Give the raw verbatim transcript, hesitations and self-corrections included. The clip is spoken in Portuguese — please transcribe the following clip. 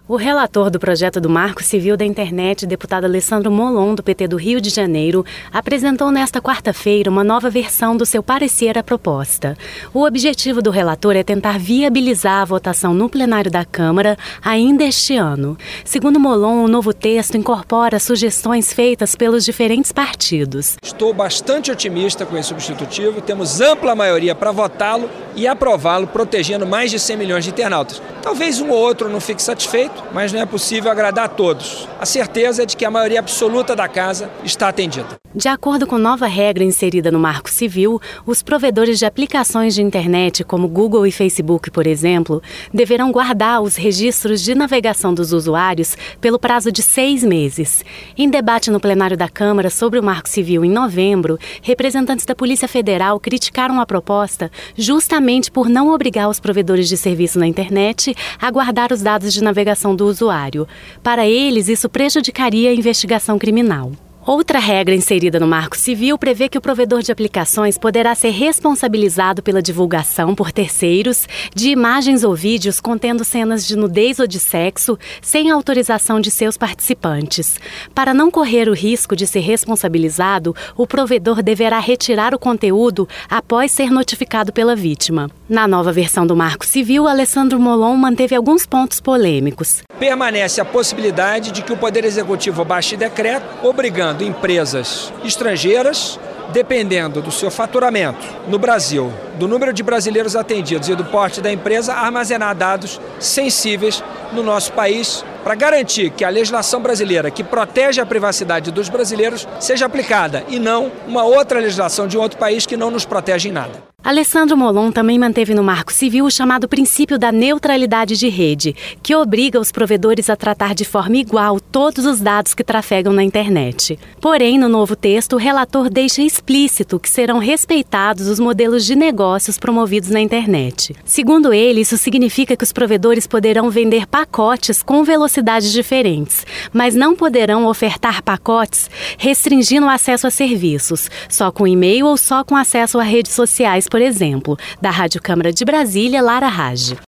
O relator do projeto do Marco Civil da Internet, deputado Alessandro Molon, do P T do Rio de Janeiro, apresentou nesta quarta-feira uma nova versão do seu parecer à proposta. O objetivo do relator é tentar viabilizar a votação no plenário da Câmara ainda este ano. Segundo Molon, o novo texto incorpora sugestões feitas pelos diferentes partidos. Estou bastante otimista com esse substitutivo, temos ampla maioria para votá-lo e aprová-lo, protegendo mais de cem milhões de internautas. Talvez um ou outro não fique satisfeito, mas não é possível agradar a todos. A certeza é de que a maioria absoluta da casa está atendida. De acordo com nova regra inserida no Marco Civil, os provedores de aplicações de internet, como Google e Facebook, por exemplo, deverão guardar os registros de navegação dos usuários pelo prazo de seis meses. Em debate no plenário da Câmara sobre o Marco Civil em novembro, representantes da Polícia Federal criticaram a proposta justamente por não obrigar os provedores de serviço na internet a guardar os dados de navegação do usuário. Para eles, isso prejudicaria a investigação criminal. Outra regra inserida no Marco Civil prevê que o provedor de aplicações poderá ser responsabilizado pela divulgação por terceiros de imagens ou vídeos contendo cenas de nudez ou de sexo sem autorização de seus participantes. Para não correr o risco de ser responsabilizado, o provedor deverá retirar o conteúdo após ser notificado pela vítima. Na nova versão do Marco Civil, Alessandro Molon manteve alguns pontos polêmicos. Permanece a possibilidade de que o Poder Executivo baixe decreto, obrigando empresas estrangeiras, dependendo do seu faturamento no Brasil, do número de brasileiros atendidos e do porte da empresa, a armazenar dados sensíveis no nosso país para garantir que a legislação brasileira, que protege a privacidade dos brasileiros, seja aplicada e não uma outra legislação de um outro país que não nos protege em nada. Alessandro Molon também manteve no Marco Civil o chamado princípio da neutralidade de rede, que obriga os provedores a tratar de forma igual todos os dados que trafegam na internet. Porém, no novo texto, o relator deixa explícito que serão respeitados os modelos de negócios promovidos na internet. Segundo ele, isso significa que os provedores poderão vender pacotes com velocidades diferentes, mas não poderão ofertar pacotes restringindo o acesso a serviços, só com e-mail ou só com acesso a redes sociais, por exemplo. Da Rádio Câmara de Brasília, Lara Rage.